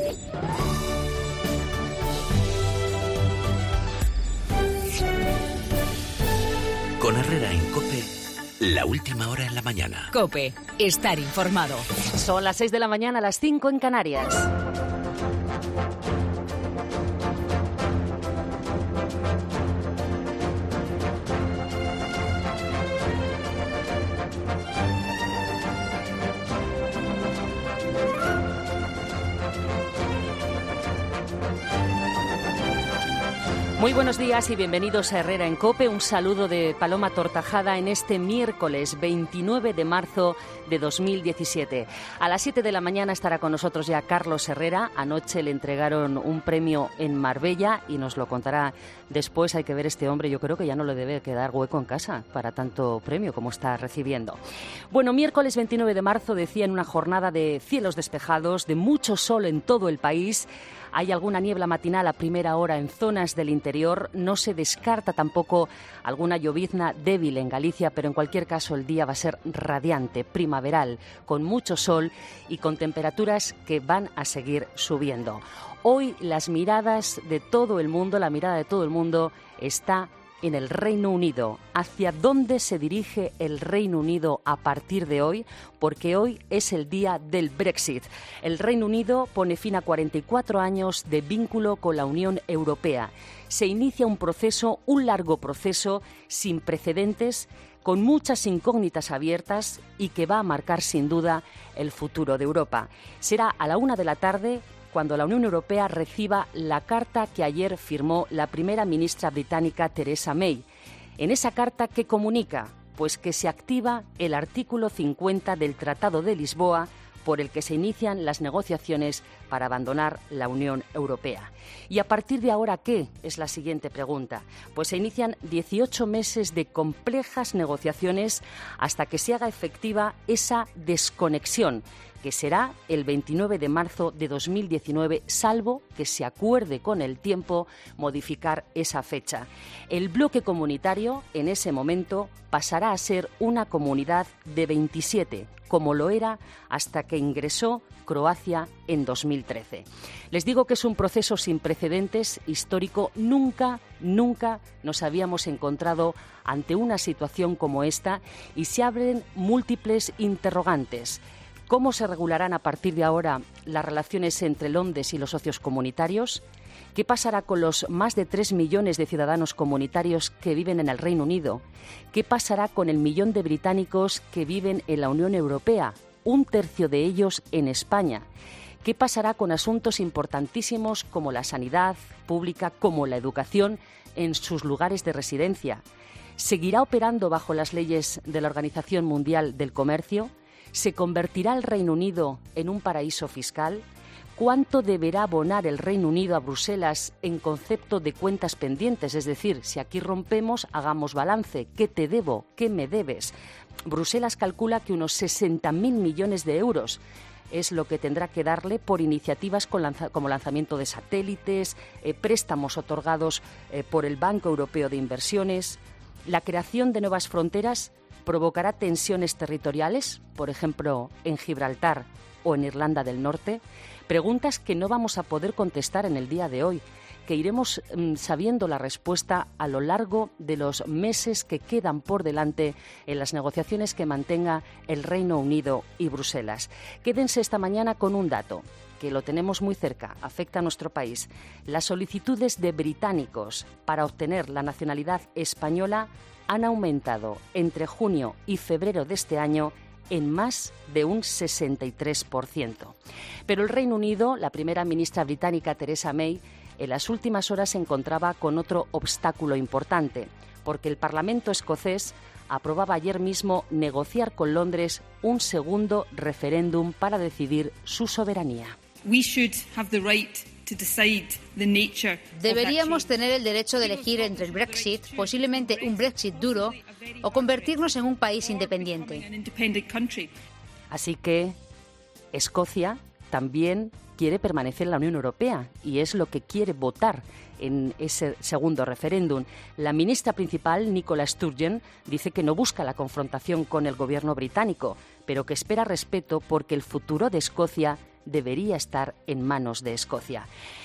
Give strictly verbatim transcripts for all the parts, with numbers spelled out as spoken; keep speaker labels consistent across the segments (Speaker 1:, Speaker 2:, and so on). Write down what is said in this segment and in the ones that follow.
Speaker 1: Con Herrera en COPE, la última hora en la mañana.
Speaker 2: COPE, estar informado.
Speaker 3: Son las seis de la mañana, las cinco en Canarias. Muy buenos días y bienvenidos a Herrera en COPE. Un saludo de Paloma Tortajada en este miércoles veintinueve de marzo de dos mil diecisiete. A las siete de la mañana estará con nosotros ya Carlos Herrera. Anoche le entregaron un premio en Marbella y nos lo contará después. Hay que ver este hombre, yo creo que ya no le debe quedar hueco en casa para tanto premio como está recibiendo. Bueno, miércoles veintinueve de marzo, decía, en una jornada de cielos despejados, de mucho sol en todo el país. Hay alguna niebla matinal a primera hora en zonas del interior. No se descarta tampoco alguna llovizna débil en Galicia, pero en cualquier caso el día va a ser radiante, primaveral, con mucho sol y con temperaturas que van a seguir subiendo. Hoy las miradas de todo el mundo, la mirada de todo el mundo está en el Reino Unido. ¿Hacia dónde se dirige el Reino Unido a partir de hoy? Porque hoy es el día del Brexit. El Reino Unido pone fin a cuarenta y cuatro años de vínculo con la Unión Europea. Se inicia un proceso, un largo proceso, sin precedentes, con muchas incógnitas abiertas y que va a marcar sin duda el futuro de Europa. Será a la una de la tarde cuando la Unión Europea reciba la carta que ayer firmó la primera ministra británica Theresa May. En esa carta, ¿qué comunica? Pues que se activa el artículo cincuenta del Tratado de Lisboa, por el que se inician las negociaciones para abandonar la Unión Europea. ¿Y a partir de ahora qué? Es la siguiente pregunta. Pues se inician dieciocho meses de complejas negociaciones hasta que se haga efectiva esa desconexión, que será el veintinueve de marzo de dos mil diecinueve, salvo que se acuerde con el tiempo modificar esa fecha. El bloque comunitario, en ese momento, pasará a ser una comunidad de veintisiete, como lo era hasta que ingresó Croacia en dos mil trece. Les digo que es un proceso sin precedentes, histórico. Nunca, nunca nos habíamos encontrado ante una situación como esta y se abren múltiples interrogantes. ¿Cómo se regularán a partir de ahora las relaciones entre Londres y los socios comunitarios? ¿Qué pasará con los más de tres millones de ciudadanos comunitarios que viven en el Reino Unido? ¿Qué pasará con el millón de británicos que viven en la Unión Europea? Un tercio de ellos en España. ¿Qué pasará con asuntos importantísimos como la sanidad pública, como la educación en sus lugares de residencia? ¿Seguirá operando bajo las leyes de la Organización Mundial del Comercio? ¿Se convertirá el Reino Unido en un paraíso fiscal? ¿Cuánto deberá abonar el Reino Unido a Bruselas en concepto de cuentas pendientes? Es decir, si aquí rompemos, hagamos balance. ¿Qué te debo? ¿Qué me debes? Bruselas calcula que unos sesenta mil millones de euros es lo que tendrá que darle por iniciativas con lanza- como lanzamiento de satélites, eh, préstamos otorgados eh, por el Banco Europeo de Inversiones. La creación de nuevas fronteras provocará tensiones territoriales, por ejemplo, en Gibraltar o en Irlanda del Norte. Preguntas que no vamos a poder contestar en el día de hoy, que iremos mmm, sabiendo la respuesta a lo largo de los meses que quedan por delante en las negociaciones que mantenga el Reino Unido y Bruselas. Quédense esta mañana con un dato que lo tenemos muy cerca, afecta a nuestro país. Las solicitudes de británicos para obtener la nacionalidad española han aumentado entre junio y febrero de este año en más de un sesenta y tres por ciento. Pero el Reino Unido, la primera ministra británica Theresa May, en las últimas horas se encontraba con otro obstáculo importante, porque el Parlamento escocés aprobaba ayer mismo negociar con Londres un segundo referéndum para decidir su soberanía.
Speaker 4: We should have the right to decide the nature.
Speaker 5: Deberíamos tener el derecho de elegir entre el Brexit, posiblemente un Brexit duro, o convertirnos en un país independiente.
Speaker 3: Así que Escocia también quiere permanecer en la Unión Europea y es lo que quiere votar en ese segundo referéndum. La ministra principal, Nicola Sturgeon, dice que no busca la confrontación con el gobierno británico, pero que espera respeto porque el futuro de Escocia debería estar en manos de Escocia.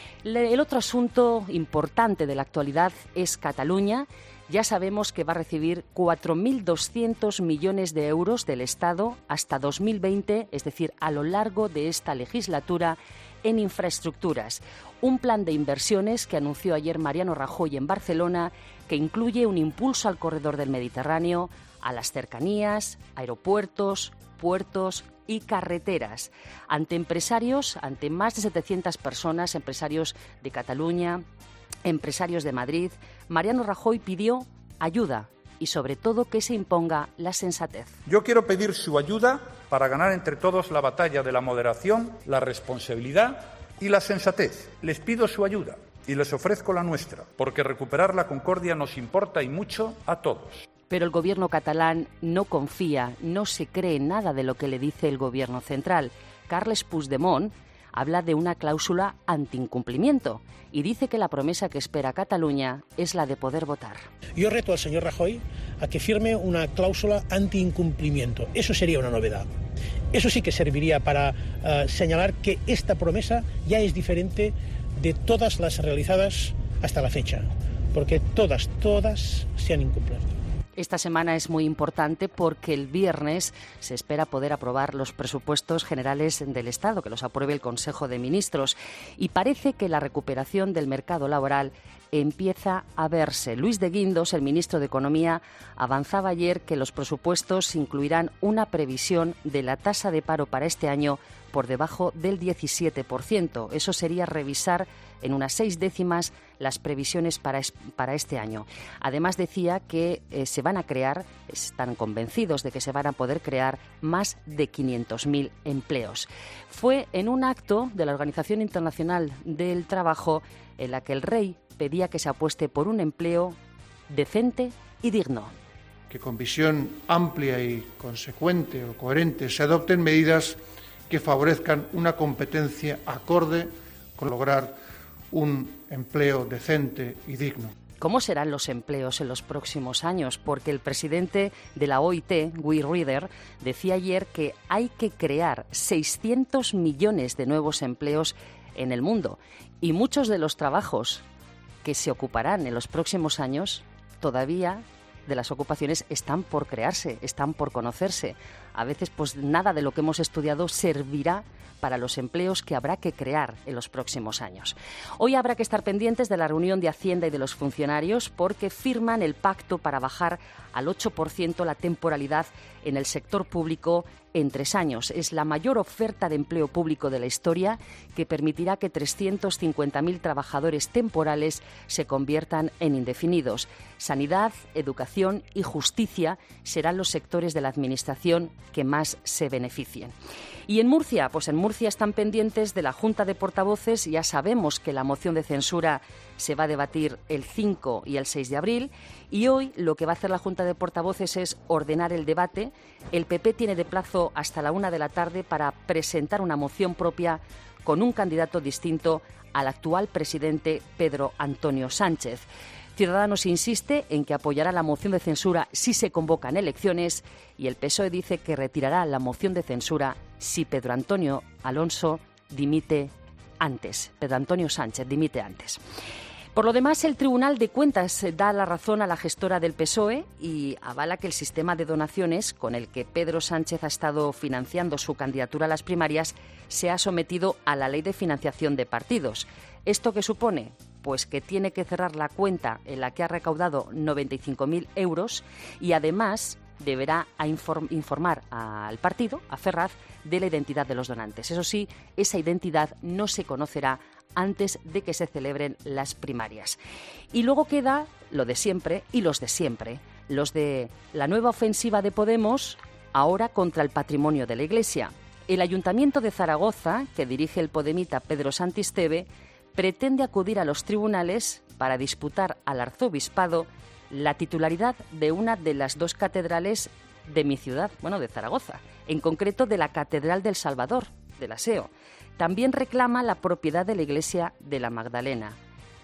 Speaker 3: El otro asunto importante de la actualidad es Cataluña. Ya sabemos que va a recibir cuatro mil doscientos millones de euros del Estado hasta dos mil veinte, es decir, a lo largo de esta legislatura, en infraestructuras. Un plan de inversiones que anunció ayer Mariano Rajoy en Barcelona, que incluye un impulso al corredor del Mediterráneo, a las cercanías, aeropuertos, puertos y carreteras. Ante empresarios, ante más de setecientas personas, empresarios de Cataluña, empresarios de Madrid, Mariano Rajoy pidió ayuda y, sobre todo, que se imponga la sensatez.
Speaker 6: Yo quiero pedir su ayuda para ganar entre todos la batalla de la moderación, la responsabilidad y la sensatez. Les pido su ayuda y les ofrezco la nuestra, porque recuperar la concordia nos importa y mucho a todos.
Speaker 3: Pero el gobierno catalán no confía, no se cree nada de lo que le dice el gobierno central. Carles Puigdemont habla de una cláusula antiincumplimiento y dice que la promesa que espera Cataluña es la de poder votar.
Speaker 7: Yo reto al señor Rajoy a que firme una cláusula antiincumplimiento. Eso sería una novedad. Eso sí que serviría para uh, señalar que esta promesa ya es diferente de todas las realizadas hasta la fecha, porque todas, todas se han incumplido.
Speaker 3: Esta semana es muy importante porque el viernes se espera poder aprobar los presupuestos generales del Estado, que los apruebe el Consejo de Ministros. Y parece que la recuperación del mercado laboral empieza a verse. Luis de Guindos, el ministro de Economía, avanzaba ayer que los presupuestos incluirán una previsión de la tasa de paro para este año por debajo del diecisiete por ciento. Eso sería revisar en unas seis décimas las previsiones para, es, para este año. Además, decía que eh, se van a crear, están convencidos de que se van a poder crear más de quinientos mil empleos. Fue en un acto de la Organización Internacional del Trabajo en la que el rey pedía que se apueste por un empleo decente y digno.
Speaker 8: Que con visión amplia y consecuente o coherente se adopten medidas que favorezcan una competencia acorde con lograr un empleo decente y digno.
Speaker 3: ¿Cómo serán los empleos en los próximos años? Porque el presidente de la O I T, Guy Ryder, decía ayer que hay que crear seiscientos millones de nuevos empleos en el mundo y muchos de los trabajos que se ocuparán en los próximos años todavía de las ocupaciones están por crearse, están por conocerse. A veces, pues nada de lo que hemos estudiado servirá para los empleos que habrá que crear en los próximos años. Hoy habrá que estar pendientes de la reunión de Hacienda y de los funcionarios porque firman el pacto para bajar al ocho por ciento la temporalidad en el sector público en tres años. Es la mayor oferta de empleo público de la historia que permitirá que trescientos cincuenta mil trabajadores temporales se conviertan en indefinidos. Sanidad, educación y justicia serán los sectores de la Administración que más se beneficien. Y en Murcia, pues en Murcia están pendientes de la Junta de Portavoces. Ya sabemos que la moción de censura se va a debatir el cinco y el seis de abril y hoy lo que va a hacer la Junta de Portavoces es ordenar el debate. El P P tiene de plazo hasta la una de la tarde para presentar una moción propia con un candidato distinto al actual presidente Pedro Antonio Sánchez. Ciudadanos insiste en que apoyará la moción de censura si se convocan elecciones y el P S O E dice que retirará la moción de censura si Pedro Antonio Alonso dimite antes. Pedro Antonio Sánchez dimite antes. Por lo demás, el Tribunal de Cuentas da la razón a la gestora del P S O E y avala que el sistema de donaciones con el que Pedro Sánchez ha estado financiando su candidatura a las primarias se ha sometido a la Ley de Financiación de Partidos. ¿Esto qué supone? Pues que tiene que cerrar la cuenta en la que ha recaudado noventa y cinco mil euros y además deberá informar al partido, a Ferraz, de la identidad de los donantes. Eso sí, esa identidad no se conocerá antes de que se celebren las primarias. Y luego queda lo de siempre y los de siempre, los de la nueva ofensiva de Podemos, ahora contra el patrimonio de la Iglesia. El Ayuntamiento de Zaragoza, que dirige el podemita Pedro Santisteve, pretende acudir a los tribunales para disputar al arzobispado la titularidad de una de las dos catedrales de mi ciudad, bueno, de Zaragoza, en concreto de la Catedral del Salvador, de la S E O. También reclama la propiedad de la Iglesia de la Magdalena.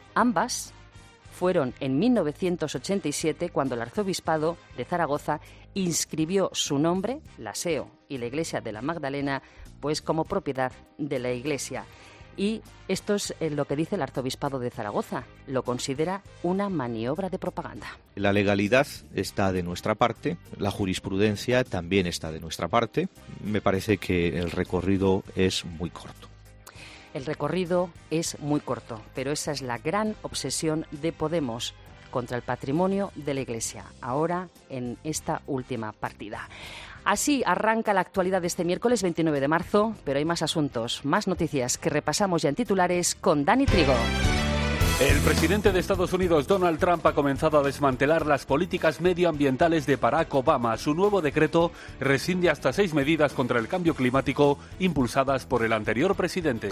Speaker 3: Ambas fueron en mil novecientos ochenta y siete cuando el arzobispado de Zaragoza inscribió su nombre, la S E O y la Iglesia de la Magdalena, pues como propiedad de la Iglesia. Y esto es lo que dice el Arzobispado de Zaragoza. Lo considera una maniobra de propaganda.
Speaker 9: La legalidad está de nuestra parte, la jurisprudencia también está de nuestra parte. Me parece que el recorrido es muy corto.
Speaker 3: El recorrido es muy corto, pero esa es la gran obsesión de Podemos contra el patrimonio de la Iglesia, ahora en esta última partida. Así arranca la actualidad de este miércoles veintinueve de marzo, pero hay más asuntos, más noticias que repasamos ya en titulares con Dani Trigo.
Speaker 10: El presidente de Estados Unidos, Donald Trump, ha comenzado a desmantelar las políticas medioambientales de Barack Obama. Su nuevo decreto rescinde hasta seis medidas contra el cambio climático impulsadas por el anterior presidente.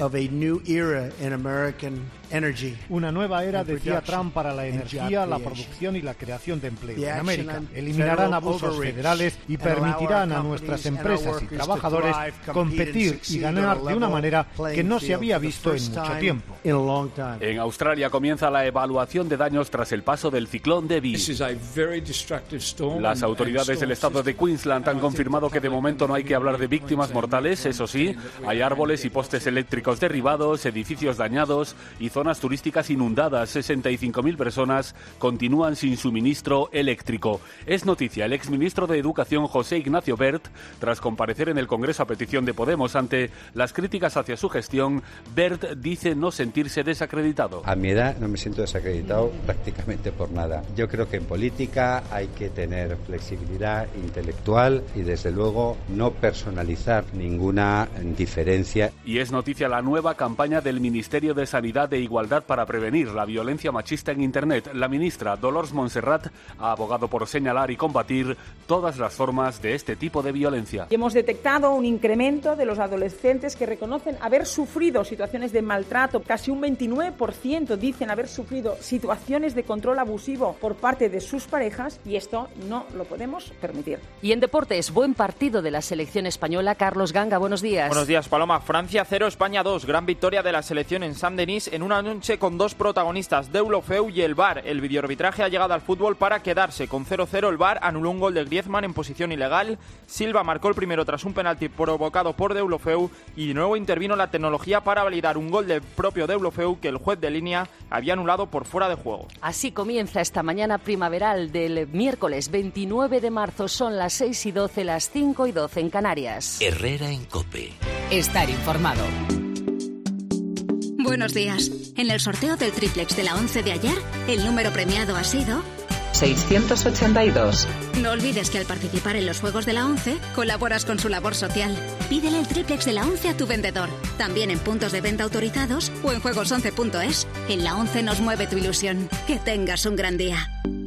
Speaker 11: Una nueva era, decía Trump, para la energía, la producción y la creación de empleo en América. Eliminarán abusos federales y permitirán a nuestras empresas y trabajadores competir y ganar de una manera que no se había visto en mucho tiempo.
Speaker 10: En Australia comienza la evaluación de daños tras el paso del ciclón Debbie. Las autoridades del estado de Queensland han confirmado que de momento no hay que hablar de víctimas mortales. Eso sí, hay árboles y postes eléctricos derribados, edificios dañados y zonas turísticas inundadas. sesenta y cinco mil personas continúan sin suministro eléctrico. Es noticia el exministro de Educación, José Ignacio Wert, tras comparecer en el Congreso a petición de Podemos ante las críticas hacia su gestión. Wert dice no sentirse desacreditado.
Speaker 12: A mi edad no me siento desacreditado prácticamente por nada. Yo creo que en política hay que tener flexibilidad intelectual y desde luego no personalizar ninguna diferencia.
Speaker 10: Y es noticia la nueva campaña del Ministerio de Sanidad e Igualdad para prevenir la violencia machista en Internet. La ministra Dolors Montserrat ha abogado por señalar y combatir todas las formas de este tipo de violencia.
Speaker 13: Hemos detectado un incremento de los adolescentes que reconocen haber sufrido situaciones de maltrato. Casi un veintinueve por ciento dicen haber sufrido situaciones de control abusivo por parte de sus parejas y esto no lo podemos permitir.
Speaker 3: Y en deportes, buen partido de la selección española. Carlos Ganga, buenos días.
Speaker 14: Buenos días, Paloma. Francia cero, España dos. Gran victoria de la selección en Saint-Denis en una noche con dos protagonistas, Deulofeu y el V A R. El videoarbitraje ha llegado al fútbol para quedarse. Con cero cero el V A R anuló un gol de Griezmann en posición ilegal. Silva marcó el primero tras un penalti provocado por Deulofeu y de nuevo intervino la tecnología para validar un gol del propio Deulofeu que el juez de línea había anulado por fuera de juego.
Speaker 3: Así comienza esta mañana primaveral del miércoles veintinueve de marzo. Son las seis y doce, las cinco y doce en Canarias.
Speaker 1: Herrera en COPE.
Speaker 2: Estar informado.
Speaker 15: Buenos días. En el sorteo del triplex de la once de ayer, el número premiado ha sido
Speaker 16: seiscientos ochenta y dos.
Speaker 15: No olvides que al participar en los Juegos de la once, colaboras con su labor social. Pídele el triplex de la once a tu vendedor. También en puntos de venta autorizados o en juegos once punto es. En la once nos mueve tu ilusión. Que tengas un gran día.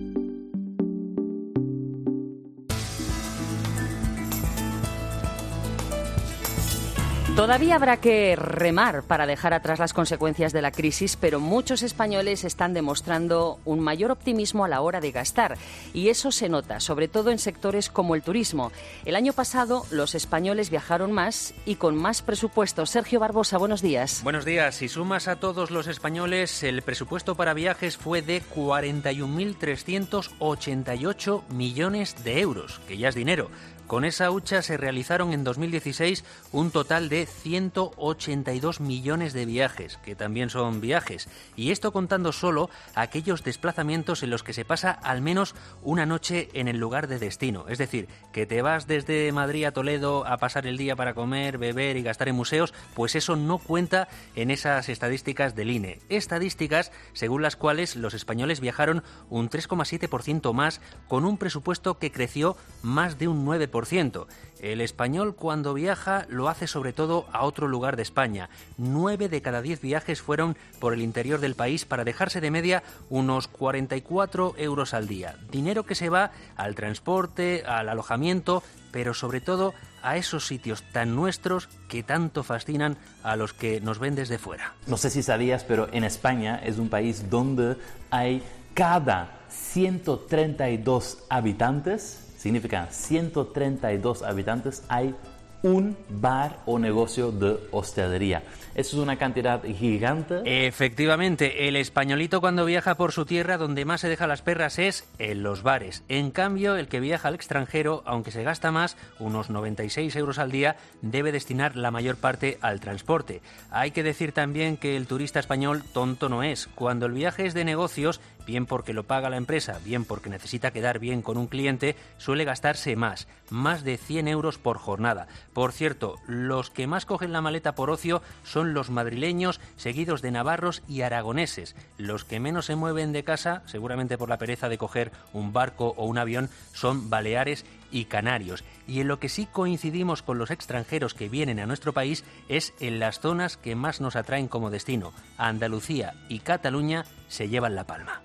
Speaker 3: Todavía habrá que remar para dejar atrás las consecuencias de la crisis, pero muchos españoles están demostrando un mayor optimismo a la hora de gastar. Y eso se nota, sobre todo en sectores como el turismo. El año pasado los españoles viajaron más y con más presupuesto. Sergio Barbosa, buenos días.
Speaker 17: Buenos días. Si sumas a todos los españoles, el presupuesto para viajes fue de cuarenta y un mil trescientos ochenta y ocho millones de euros, que ya es dinero. Con esa hucha se realizaron en dos mil dieciséis un total de ciento ochenta y dos millones de viajes, que también son viajes. Y esto contando solo aquellos desplazamientos en los que se pasa al menos una noche en el lugar de destino. Es decir, que te vas desde Madrid a Toledo a pasar el día para comer, beber y gastar en museos, pues eso no cuenta en esas estadísticas del I N E. Estadísticas según las cuales los españoles viajaron un tres coma siete por ciento más, con un presupuesto que creció más de un nueve por ciento. El español cuando viaja lo hace sobre todo a otro lugar de España. Nueve de cada diez viajes fueron por el interior del país para dejarse de media unos cuarenta y cuatro euros al día. Dinero que se va al transporte, al alojamiento, pero sobre todo a esos sitios tan nuestros que tanto fascinan a los que nos ven desde fuera.
Speaker 18: No sé si sabías, pero en España es un país donde hay cada ciento treinta y dos habitantes, significa ciento treinta y dos habitantes, hay un bar o negocio de hostelería. Eso es una cantidad gigante.
Speaker 17: Efectivamente, el españolito cuando viaja por su tierra donde más se deja las perras es en los bares. En cambio, el que viaja al extranjero, aunque se gasta más, unos noventa y seis euros al día, debe destinar la mayor parte al transporte. Hay que decir también que el turista español tonto no es. Cuando el viaje es de negocios, bien porque lo paga la empresa, bien porque necesita quedar bien con un cliente, suele gastarse más, más de cien euros por jornada. Por cierto, los que más cogen la maleta por ocio son los madrileños, seguidos de navarros y aragoneses. Los que menos se mueven de casa, seguramente por la pereza de coger un barco o un avión, son baleares y canarios. Y en lo que sí coincidimos con los extranjeros que vienen a nuestro país es en las zonas que más nos atraen como destino. Andalucía y Cataluña se llevan la palma.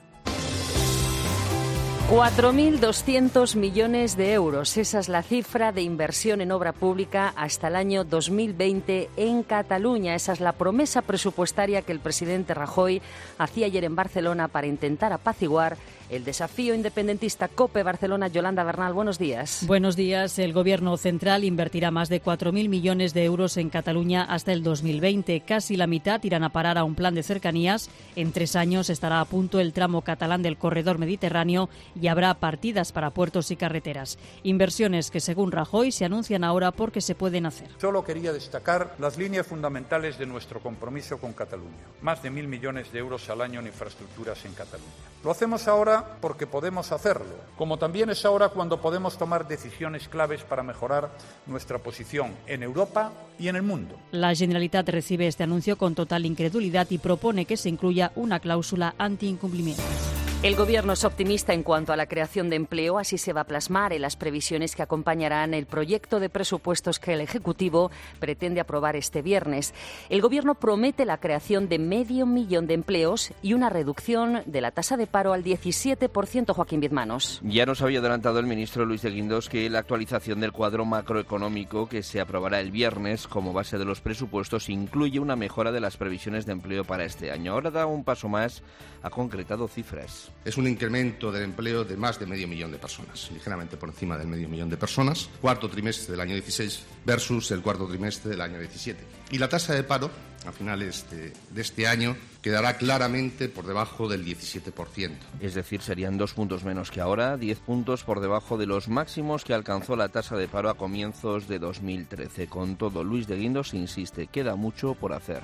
Speaker 3: cuatro mil doscientos millones de euros. Esa es la cifra de inversión en obra pública hasta el año dos mil veinte en Cataluña. Esa es la promesa presupuestaria que el presidente Rajoy hacía ayer en Barcelona para intentar apaciguar el desafío independentista. COPE Barcelona, Yolanda Bernal, buenos días.
Speaker 19: Buenos días. El Gobierno central invertirá más de cuatro mil millones de euros en Cataluña hasta el dos mil veinte. Casi la mitad irán a parar a un plan de cercanías. En tres años estará a punto el tramo catalán del corredor mediterráneo y habrá partidas para puertos y carreteras. Inversiones que, según Rajoy, se anuncian ahora porque se pueden hacer.
Speaker 6: Solo quería destacar las líneas fundamentales de nuestro compromiso con Cataluña. Más de mil millones de euros al año en infraestructuras en Cataluña. Lo hacemos ahora porque podemos hacerlo, como también es ahora cuando podemos tomar decisiones claves para mejorar nuestra posición en Europa y en el mundo.
Speaker 19: La Generalitat recibe este anuncio con total incredulidad y propone que se incluya una cláusula anti-incumplimientos.
Speaker 3: El Gobierno es optimista en cuanto a la creación de empleo, así se va a plasmar en las previsiones que acompañarán el proyecto de presupuestos que el Ejecutivo pretende aprobar este viernes. El Gobierno promete la creación de medio millón de empleos y una reducción de la tasa de paro al diecisiete por ciento, Joaquín Bizmanos.
Speaker 9: Ya nos había adelantado el ministro Luis de Guindos que la actualización del cuadro macroeconómico que se aprobará el viernes como base de los presupuestos incluye una mejora de las previsiones de empleo para este año. Ahora da un paso más, ha concretado cifras.
Speaker 20: Es un incremento del empleo de más de medio millón de personas, ligeramente por encima del medio millón de personas, cuarto trimestre del año dieciséis versus el cuarto trimestre del año diecisiete. Y la tasa de paro, a finales de, de este año, quedará claramente por debajo del diecisiete por ciento.
Speaker 9: Es decir, serían dos puntos menos que ahora, diez puntos por debajo de los máximos que alcanzó la tasa de paro a comienzos de dos mil trece. Con todo, Luis de Guindos insiste, queda mucho por hacer.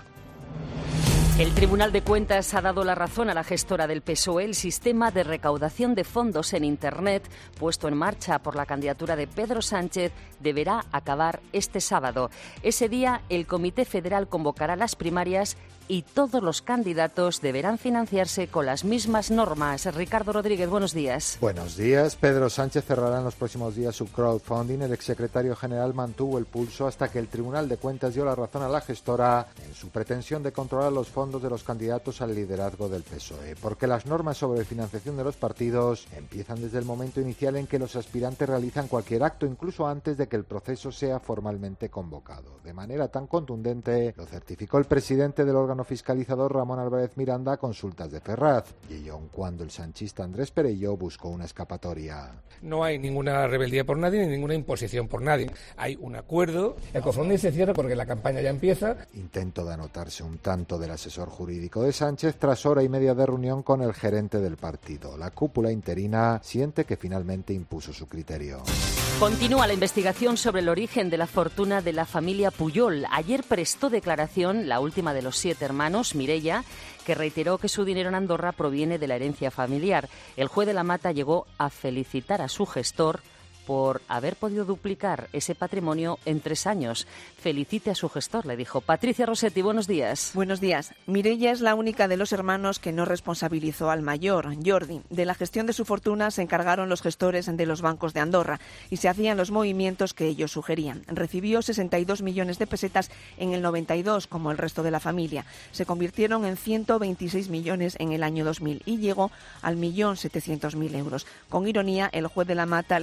Speaker 3: El Tribunal de Cuentas ha dado la razón a la gestora del P S O E. El sistema de recaudación de fondos en Internet, puesto en marcha por la candidatura de Pedro Sánchez, deberá acabar este sábado. Ese día, el Comité Federal convocará las primarias y todos los candidatos deberán financiarse con las mismas normas. Ricardo Rodríguez, buenos días.
Speaker 21: Buenos días. Pedro Sánchez cerrará en los próximos días su crowdfunding. El exsecretario general mantuvo el pulso hasta que el Tribunal de Cuentas dio la razón a la gestora en su pretensión de controlar los fondos de los candidatos al liderazgo del P S O E, porque las normas sobre financiación de los partidos empiezan desde el momento inicial en que los aspirantes realizan cualquier acto, incluso antes de que el proceso sea formalmente convocado. De manera tan contundente lo certificó el presidente del órgano fiscalizador Ramón Álvarez Miranda a consultas de Ferraz, y ello aun cuando el sanchista Andrés Perello buscó una escapatoria.
Speaker 22: No hay ninguna rebeldía por nadie ni ninguna imposición por nadie. Hay un acuerdo. El crowdfunding se cierra porque la campaña ya empieza.
Speaker 21: Intento de anotarse un tanto del asesor jurídico de Sánchez tras hora y media de reunión con el gerente del partido. La cúpula interina siente que finalmente impuso su criterio.
Speaker 3: Continúa la investigación sobre el origen de la fortuna de la familia Pujol. Ayer prestó declaración la última de los siete hermanos, Mireia, que reiteró que su dinero en Andorra proviene de la herencia familiar. El juez de la Mata llegó a felicitar a su gestor por haber podido duplicar ese patrimonio en tres años. Felicite a su gestor, le dijo. Patricia Rossetti, buenos días.
Speaker 23: Buenos días. Mireia es la única de los hermanos que no responsabilizó al mayor, Jordi. De la gestión de su fortuna se encargaron los gestores de los bancos de Andorra y se hacían los movimientos que ellos sugerían. Recibió sesenta y dos millones de pesetas en el noventa y dos, como el resto de la familia. Se convirtieron en ciento veintiséis millones en el año dos mil y llegó al millón setecientos mil euros. Con ironía, el juez de la Mata le dijo que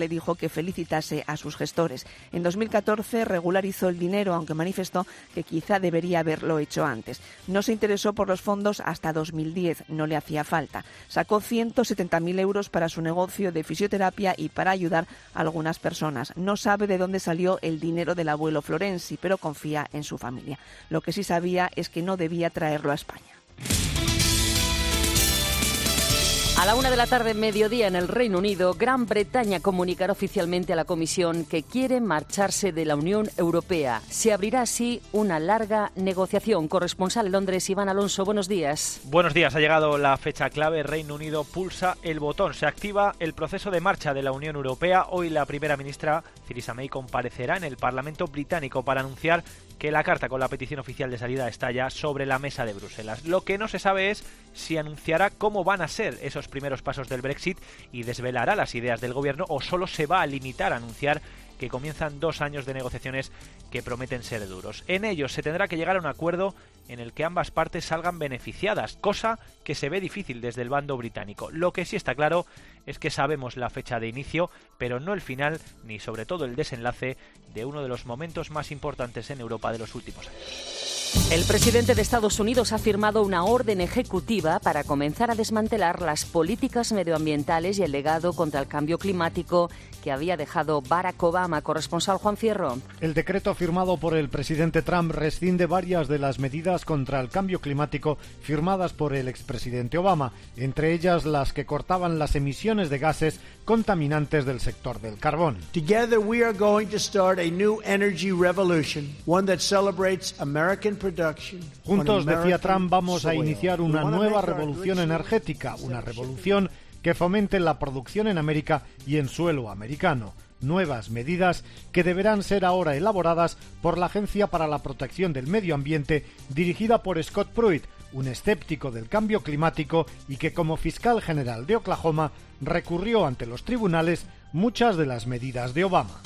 Speaker 23: que felicitase a sus gestores. En dos mil catorce regularizó el dinero, aunque manifestó que quizá debería haberlo hecho antes. No se interesó por los fondos hasta dos mil diez, no le hacía falta. Sacó ciento setenta mil euros para su negocio de fisioterapia y para ayudar a algunas personas. No sabe de dónde salió el dinero del abuelo Florenzi, pero confía en su familia. Lo que sí sabía es que no debía traerlo a España.
Speaker 3: A la una de la tarde, mediodía, en el Reino Unido, Gran Bretaña comunicará oficialmente a la Comisión que quiere marcharse de la Unión Europea. Se abrirá así una larga negociación. Corresponsal en Londres, Iván Alonso, buenos días.
Speaker 4: Buenos días, ha llegado la fecha clave. Reino Unido pulsa el botón. Se activa el proceso de marcha de la Unión Europea. Hoy la primera ministra, Theresa May, comparecerá en el Parlamento británico para anunciar que la carta con la petición oficial de salida está ya sobre la mesa de Bruselas. Lo que no se sabe es si anunciará cómo van a ser esos primeros pasos del Brexit y desvelará las ideas del gobierno, o solo se va a limitar a anunciar que comienzan dos años de negociaciones que prometen ser duros. En ellos se tendrá que llegar a un acuerdo en el que ambas partes salgan beneficiadas, cosa que se ve difícil desde el bando británico. Lo que sí está claro es que sabemos la fecha de inicio, pero no el final ni sobre todo el desenlace de uno de los momentos más importantes en Europa de los últimos años.
Speaker 3: El presidente de Estados Unidos ha firmado una orden ejecutiva para comenzar a desmantelar las políticas medioambientales y el legado contra el cambio climático que había dejado Barack Obama. Corresponsal Juan Fierro.
Speaker 11: El decreto firmado por el presidente Trump rescinde varias de las medidas contra el cambio climático firmadas por el expresidente Obama, entre ellas las que cortaban las emisiones de gases contaminantes del sector del carbón.
Speaker 5: Together we are going to start a new energy revolution, one that celebrates American production.
Speaker 11: Juntos, decía Trump, vamos a iniciar una nueva revolución energética, una revolución que fomente la producción en América y en suelo americano. Nuevas medidas que deberán ser ahora elaboradas por la Agencia para la Protección del Medio Ambiente, dirigida por Scott Pruitt, un escéptico del cambio climático y que, como fiscal general de Oklahoma, recurrió ante los tribunales muchas de las medidas de Obama.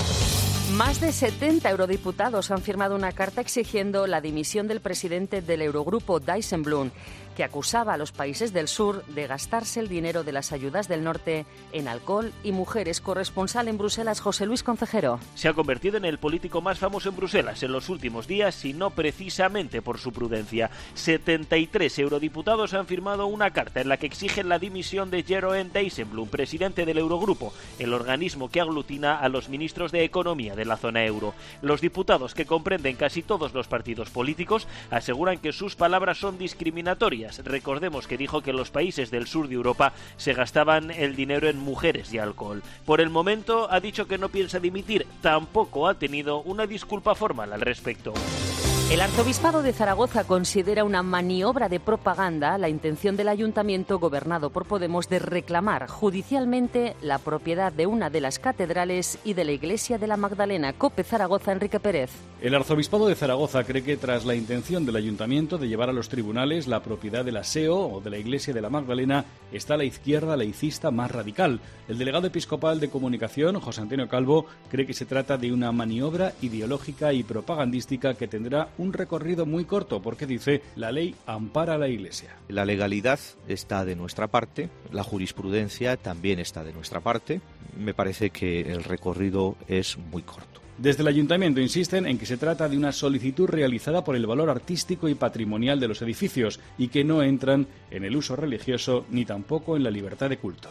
Speaker 3: Más de setenta eurodiputados han firmado una carta exigiendo la dimisión del presidente del Eurogrupo, Dijsselbloem, que acusaba a los países del sur de gastarse el dinero de las ayudas del norte en alcohol y mujeres. Corresponsal en Bruselas, José Luis Concejero.
Speaker 7: Se ha convertido en el político más famoso en Bruselas en los últimos días y no precisamente por su prudencia. setenta y tres eurodiputados han firmado una carta en la que exigen la dimisión de Jeroen Dijsselbloem, presidente del Eurogrupo, el organismo que aglutina a los ministros de Economía de la zona euro. Los diputados, que comprenden casi todos los partidos políticos, aseguran que sus palabras son discriminatorias. Recordemos que dijo que los países del sur de Europa se gastaban el dinero en mujeres y alcohol. Por el momento ha dicho que no piensa dimitir, tampoco ha tenido una disculpa formal al respecto.
Speaker 3: El arzobispado de Zaragoza considera una maniobra de propaganda la intención del ayuntamiento gobernado por Podemos de reclamar judicialmente la propiedad de una de las catedrales y de la iglesia de la Magdalena. COPE Zaragoza, Enrique Pérez.
Speaker 24: El arzobispado de Zaragoza cree que tras la intención del ayuntamiento de llevar a los tribunales la propiedad del aseo o de la iglesia de la Magdalena está la izquierda laicista más radical. El delegado episcopal de comunicación, José Antonio Calvo, cree que se trata de una maniobra ideológica y propagandística que tendrá un recorrido muy corto, porque dice la ley ampara a la Iglesia.
Speaker 25: La legalidad está de nuestra parte, la jurisprudencia también está de nuestra parte. Me parece que el recorrido es muy corto.
Speaker 24: Desde el ayuntamiento insisten en que se trata de una solicitud realizada por el valor artístico y patrimonial de los edificios y que no entran en el uso religioso ni tampoco en la libertad de culto.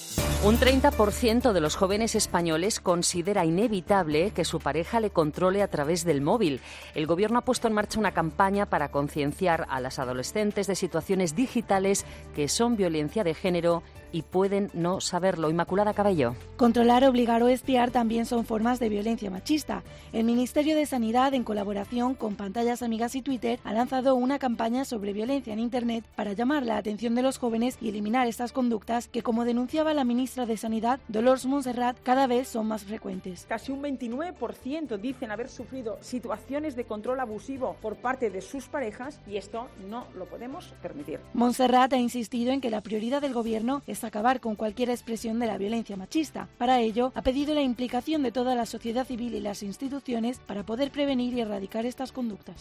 Speaker 3: Un treinta por ciento de los jóvenes españoles considera inevitable que su pareja le controle a través del móvil. El Gobierno ha puesto en marcha una campaña para concienciar a las adolescentes de situaciones digitales que son violencia de género y pueden no saberlo. Inmaculada Cabello.
Speaker 26: Controlar, obligar o espiar también son formas de violencia machista. El Ministerio de Sanidad, en colaboración con Pantallas Amigas y Twitter, ha lanzado una campaña sobre violencia en Internet para llamar la atención de los jóvenes y eliminar estas conductas que, como denunciaba la ministra de Sanidad, Dolors Montserrat, cada vez son más frecuentes.
Speaker 13: Casi un veintinueve por ciento dicen haber sufrido situaciones de control abusivo por parte de sus parejas y esto no lo podemos permitir.
Speaker 26: Montserrat ha insistido en que la prioridad del Gobierno es acabar con cualquier expresión de la violencia machista. Para ello, ha pedido la implicación de toda la sociedad civil y las instituciones para poder prevenir y erradicar estas conductas.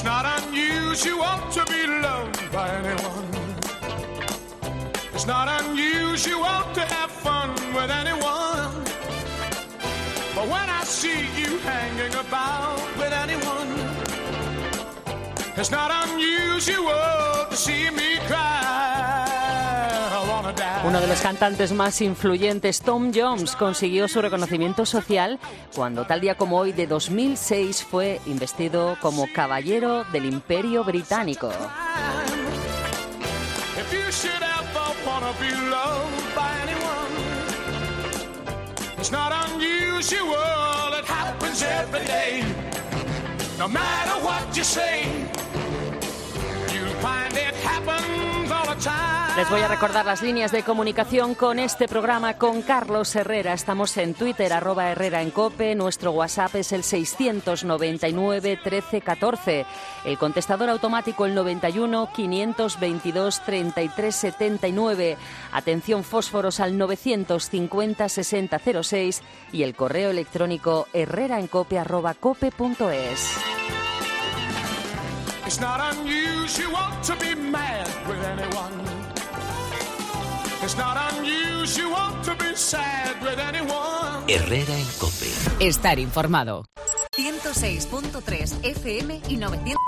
Speaker 1: not unusual to be loved by anyone. It's not unusual to have fun with anyone. But when I see you hanging about with anyone, it's not unusual to see me cry.
Speaker 3: Uno de los cantantes más influyentes, Tom Jones, consiguió su reconocimiento social cuando, tal día como hoy de dos mil seis, fue investido como Caballero del Imperio Británico. Les voy a recordar las líneas de comunicación con este programa, con Carlos Herrera. Estamos en Twitter, arroba Herrera en Cope. Nuestro WhatsApp es el seiscientos noventa y nueve trece catorce. El contestador automático el noventa y uno quinientos veintidós treinta y tres setenta y nueve. Atención fósforos al novecientos cincuenta sesenta cero seis. Y el correo electrónico herreraencope arroba cope punto es.
Speaker 1: It's not unusual to be mad with anyone. It's not unusual to be sad with anyone.
Speaker 2: Herrera en Cope.
Speaker 8: Estar informado.
Speaker 10: ciento seis punto tres F M y novecientos.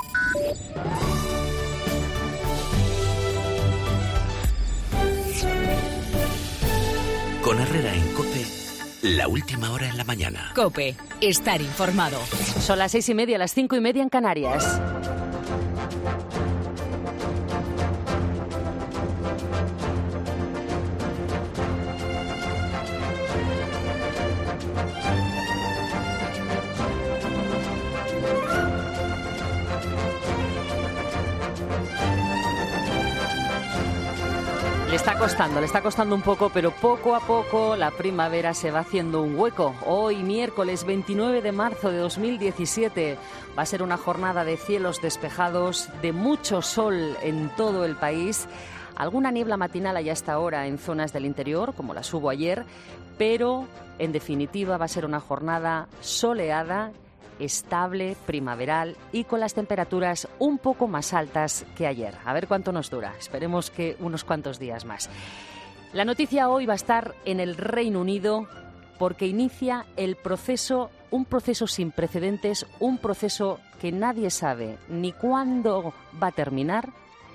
Speaker 2: Con Herrera en Cope, la última hora en la mañana.
Speaker 8: Cope, estar informado.
Speaker 3: Son las seis y media, las cinco y media en Canarias. Le está costando, le está costando un poco, pero poco a poco la primavera se va haciendo un hueco. Hoy, miércoles veintinueve de marzo de dos mil diecisiete, va a ser una jornada de cielos despejados, de mucho sol en todo el país. Alguna niebla matinal hay hasta ahora en zonas del interior, como las hubo ayer, pero en definitiva va a ser una jornada soleada, estable, primaveral y con las temperaturas un poco más altas que ayer. A ver cuánto nos dura. Esperemos que unos cuantos días más. La noticia hoy va a estar en el Reino Unido porque inicia el proceso, un proceso sin precedentes, un proceso que nadie sabe ni cuándo va a terminar,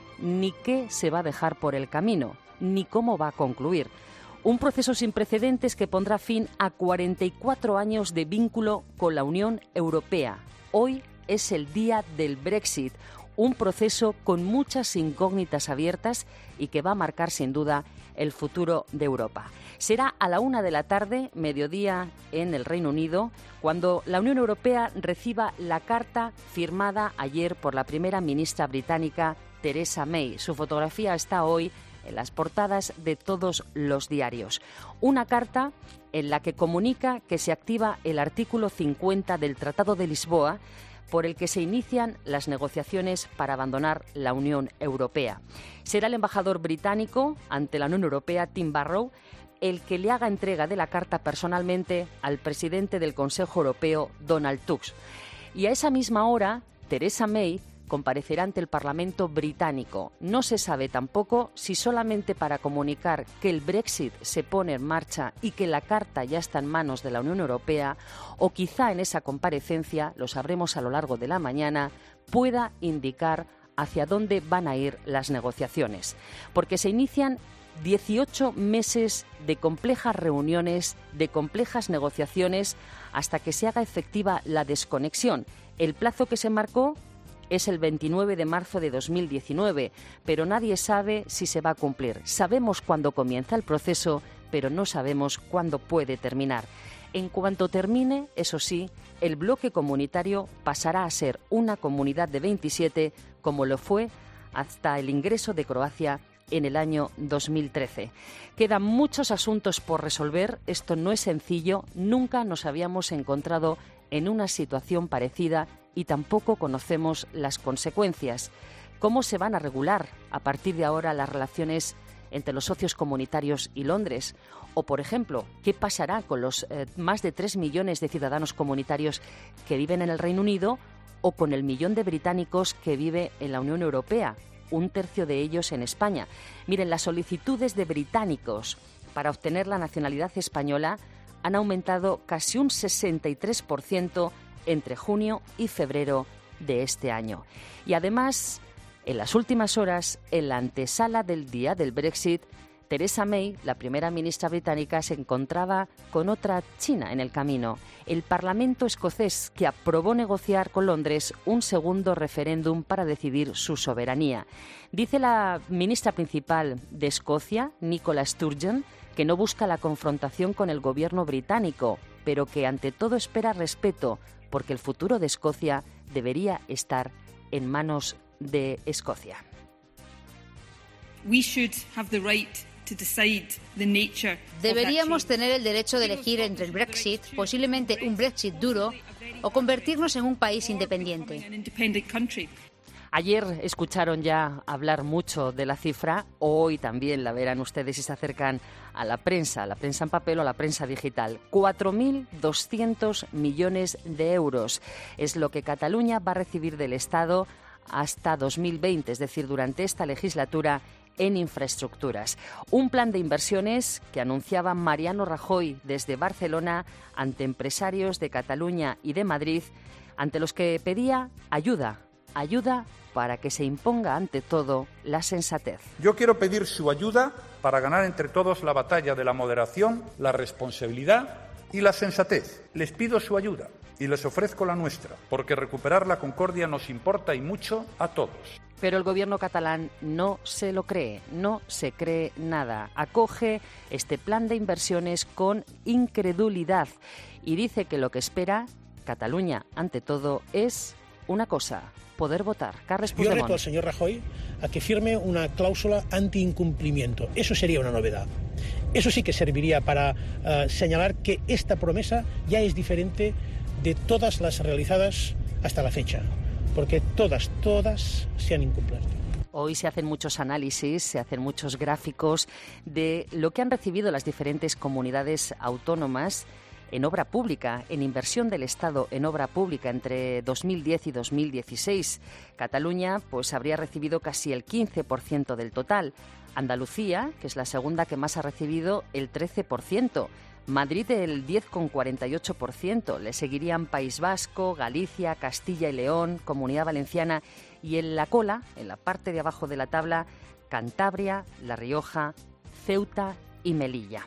Speaker 3: ni qué se va a dejar por el camino, ni cómo va a concluir. Un proceso sin precedentes que pondrá fin a cuarenta y cuatro años de vínculo con la Unión Europea. Hoy es el día del Brexit, un proceso con muchas incógnitas abiertas y que va a marcar sin duda el futuro de Europa. Será a la una de la tarde, mediodía en el Reino Unido, cuando la Unión Europea reciba la carta firmada ayer por la primera ministra británica Theresa May. Su fotografía está hoy en las portadas de todos los diarios. Una carta en la que comunica que se activa el artículo cincuenta del Tratado de Lisboa, por el que se inician las negociaciones para abandonar la Unión Europea. Será el embajador británico ante la Unión Europea, Tim Barrow, el que le haga entrega de la carta personalmente al presidente del Consejo Europeo, Donald Tusk. Y a esa misma hora, Theresa May comparecerá ante el Parlamento británico. No se sabe tampoco si solamente para comunicar que el Brexit se pone en marcha y que la carta ya está en manos de la Unión Europea, o quizá en esa comparecencia, lo sabremos a lo largo de la mañana, pueda indicar hacia dónde van a ir las negociaciones. Porque se inician dieciocho meses de complejas reuniones, de complejas negociaciones, hasta que se haga efectiva la desconexión. El plazo que se marcó es el veintinueve de marzo de dos mil diecinueve, pero nadie sabe si se va a cumplir. Sabemos cuándo comienza el proceso, pero no sabemos cuándo puede terminar. En cuanto termine, eso sí, el bloque comunitario pasará a ser una comunidad de veintisiete, como lo fue hasta el ingreso de Croacia en el año dos mil trece. Quedan muchos asuntos por resolver. Esto no es sencillo. Nunca nos habíamos encontrado en una situación parecida y tampoco conocemos las consecuencias. ¿Cómo se van a regular a partir de ahora las relaciones entre los socios comunitarios y Londres? O, por ejemplo, ¿qué pasará con los eh, más de tres millones de ciudadanos comunitarios que viven en el Reino Unido o con el millón de británicos que vive en la Unión Europea, un tercio de ellos en España. Miren, las solicitudes de británicos para obtener la nacionalidad española han aumentado casi un sesenta y tres por ciento entre junio y febrero de este año. Y además, en las últimas horas, en la antesala del día del Brexit, Theresa May, la primera ministra británica, se encontraba con otra China en el camino. El Parlamento escocés, que aprobó negociar con Londres un segundo referéndum para decidir su soberanía. Dice la ministra principal de Escocia, Nicola Sturgeon, que no busca la confrontación con el gobierno británico, pero que ante todo espera respeto, porque el futuro de Escocia debería estar en manos de Escocia.
Speaker 12: We should have the right to decide the nature.
Speaker 14: Deberíamos tener el derecho de elegir entre el Brexit, posiblemente un Brexit duro, o convertirnos en un país independiente.
Speaker 3: Ayer escucharon ya hablar mucho de la cifra, hoy también la verán ustedes si se acercan a la prensa, a la prensa en papel o a la prensa digital. cuatro mil doscientos millones de euros es lo que Cataluña va a recibir del Estado hasta dos mil veinte, es decir, durante esta legislatura, en infraestructuras. Un plan de inversiones que anunciaba Mariano Rajoy desde Barcelona ante empresarios de Cataluña y de Madrid, ante los que pedía ayuda, ayuda para que se imponga ante todo la sensatez.
Speaker 6: Yo quiero pedir su ayuda para ganar entre todos la batalla de la moderación, la responsabilidad y la sensatez. Les pido su ayuda y les ofrezco la nuestra, porque recuperar la concordia nos importa y mucho a todos.
Speaker 3: Pero el gobierno catalán no se lo cree, no se cree nada. Acoge este plan de inversiones con incredulidad y dice que lo que espera Cataluña, ante todo, es una cosa: poder votar. Carles Puigdemont.
Speaker 15: Yo reto al señor Rajoy a que firme una cláusula anti-incumplimiento. Eso sería una novedad. Eso sí que serviría para uh, señalar que esta promesa ya es diferente de todas las realizadas hasta la fecha, porque todas, todas se han incumplido.
Speaker 3: Hoy se hacen muchos análisis, se hacen muchos gráficos de lo que han recibido las diferentes comunidades autónomas en obra pública, en inversión del Estado en obra pública entre dos mil diez y dos mil dieciséis. Cataluña pues habría recibido casi el quince por ciento del total. Andalucía, que es la segunda que más ha recibido, el trece por ciento. Madrid el diez coma cuarenta y ocho por ciento. Le seguirían País Vasco, Galicia, Castilla y León, Comunidad Valenciana y en la cola, en la parte de abajo de la tabla, Cantabria, La Rioja, Ceuta y Melilla.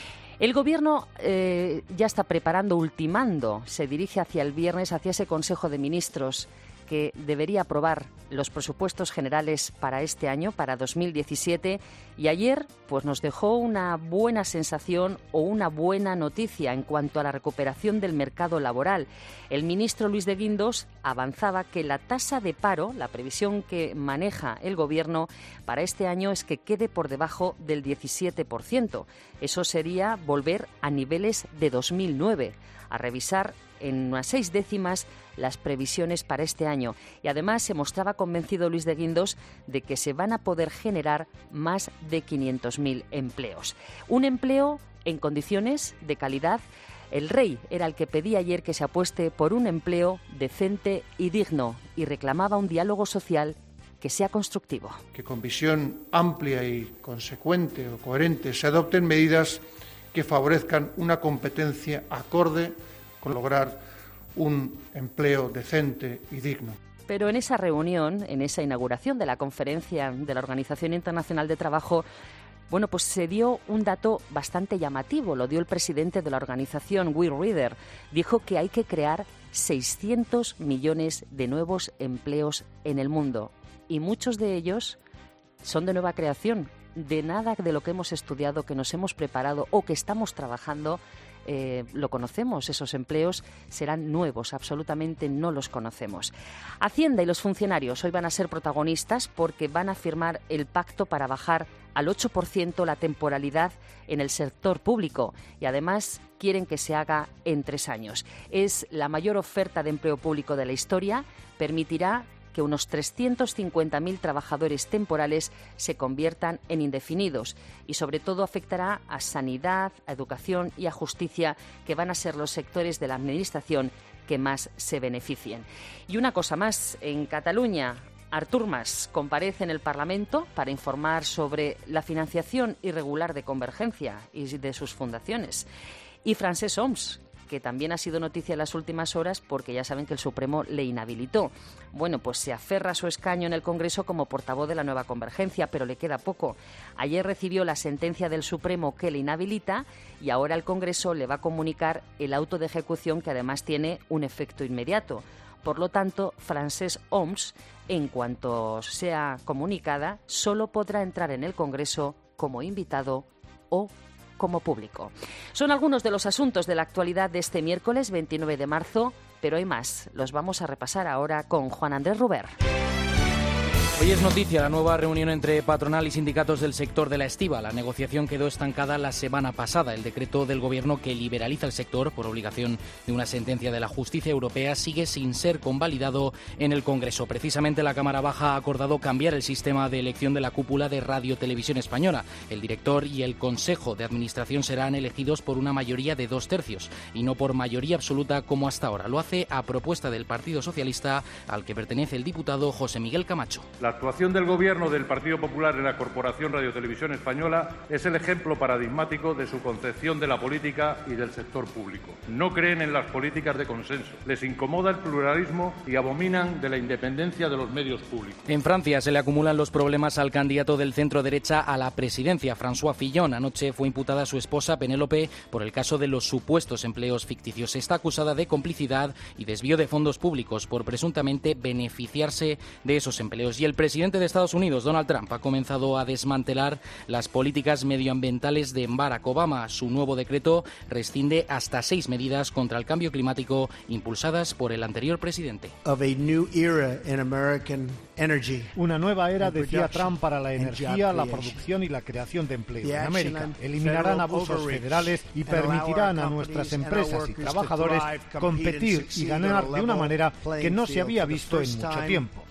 Speaker 3: El Gobierno eh, ya está preparando, ultimando, se dirige hacia el viernes, hacia ese Consejo de Ministros que debería aprobar los presupuestos generales para este año, para dos mil diecisiete, y ayer pues nos dejó una buena sensación o una buena noticia en cuanto a la recuperación del mercado laboral. El ministro Luis de Guindos avanzaba que la tasa de paro, la previsión que maneja el Gobierno para este año es que quede por debajo del diecisiete por ciento. Eso sería volver a niveles de dos mil nueve, a revisar en unas seis décimas las previsiones para este año. Y además se mostraba convencido Luis de Guindos de que se van a poder generar más de quinientos mil empleos. Un empleo en condiciones de calidad. El Rey era el que pedía ayer que se apueste por un empleo decente y digno y reclamaba un diálogo social que sea constructivo.
Speaker 16: Que con visión amplia y consecuente o coherente se adopten medidas que favorezcan una competencia acorde con lograr un empleo decente y digno.
Speaker 3: Pero en esa reunión, en esa inauguración de la conferencia de la Organización Internacional de Trabajo, bueno, pues se dio un dato bastante llamativo, lo dio el presidente de la organización, Will Reader. Dijo que hay que crear seiscientos millones de nuevos empleos en el mundo y muchos de ellos son de nueva creación. De nada de lo que hemos estudiado, que nos hemos preparado o que estamos trabajando, Eh, lo conocemos, esos empleos serán nuevos, absolutamente no los conocemos. Hacienda y los funcionarios hoy van a ser protagonistas porque van a firmar el pacto para bajar al ocho por ciento la temporalidad en el sector público y además quieren que se haga en tres años. Es la mayor oferta de empleo público de la historia, permitirá que unos trescientos cincuenta mil trabajadores temporales se conviertan en indefinidos y sobre todo afectará a sanidad, a educación y a justicia, que van a ser los sectores de la Administración que más se beneficien. Y una cosa más, en Cataluña, Artur Mas comparece en el Parlamento para informar sobre la financiación irregular de Convergencia y de sus fundaciones. Y Francesc Homs, que también ha sido noticia en las últimas horas porque ya saben que el Supremo le inhabilitó. Bueno, pues se aferra a su escaño en el Congreso como portavoz de la nueva Convergencia, pero le queda poco. Ayer recibió la sentencia del Supremo que le inhabilita y ahora el Congreso le va a comunicar el auto de ejecución, que además tiene un efecto inmediato. Por lo tanto, Francesc Homs, en cuanto sea comunicada, solo podrá entrar en el Congreso como invitado o como público. Son algunos de los asuntos de la actualidad de este miércoles veintinueve de marzo, pero hay más. Los vamos a repasar ahora con Juan Andrés Ruber.
Speaker 9: Hoy es noticia la nueva reunión entre patronal y sindicatos del sector de la estiba. La negociación quedó estancada la semana pasada. El decreto del Gobierno que liberaliza el sector por obligación de una sentencia de la Justicia Europea sigue sin ser convalidado en el Congreso. Precisamente la Cámara Baja ha acordado cambiar el sistema de elección de la cúpula de Radio Televisión Española. El director y el Consejo de Administración serán elegidos por una mayoría de dos tercios y no por mayoría absoluta como hasta ahora. Lo hace a propuesta del Partido Socialista, al que pertenece el diputado José Miguel Camacho.
Speaker 6: La actuación del Gobierno del Partido Popular en la Corporación Radio Televisión Española es el ejemplo paradigmático de su concepción de la política y del sector público. No creen en las políticas de consenso, les incomoda el pluralismo y abominan de la independencia de los medios públicos.
Speaker 9: En Francia se le acumulan los problemas al candidato del centro-derecha a la presidencia, François Fillon. Anoche fue imputada su esposa, Penélope, por el caso de los supuestos empleos ficticios. Está acusada de complicidad y desvío de fondos públicos por presuntamente beneficiarse de esos empleos. Y el El presidente de Estados Unidos, Donald Trump, ha comenzado a desmantelar las políticas medioambientales de Barack Obama. Su nuevo decreto rescinde hasta seis medidas contra el cambio climático impulsadas por el anterior presidente.
Speaker 11: Una nueva era, decía Trump, para la energía, la producción y la creación de empleo en América. Eliminarán abusos federales y permitirán a nuestras empresas y trabajadores competir y ganar de una manera que no se había visto en mucho tiempo.